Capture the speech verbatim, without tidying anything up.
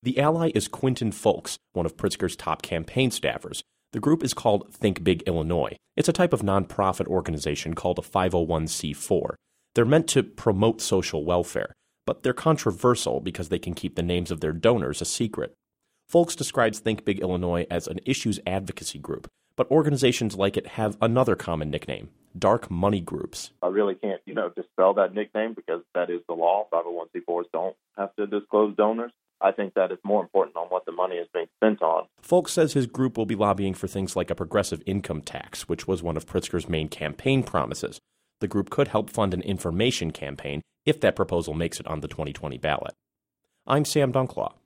The ally is Quinton Folks, one of Pritzker's top campaign staffers. The group is called Think Big Illinois. It's a type of nonprofit organization called a five oh one c four. They're meant to promote social welfare, but they're controversial because they can keep the names of their donors a secret. Folks describes Think Big Illinois as an issues advocacy group, but organizations like it have another common nickname, dark money groups. I really can't, you know, dispel that nickname because that is the law. five oh one c fours don't have to disclose donors. I think that it's more important on what the money is being spent on. Folks says his group will be lobbying for things like a progressive income tax, which was one of Pritzker's main campaign promises. The group could help fund an information campaign if that proposal makes it on the twenty twenty ballot. I'm Sam Dunklaw.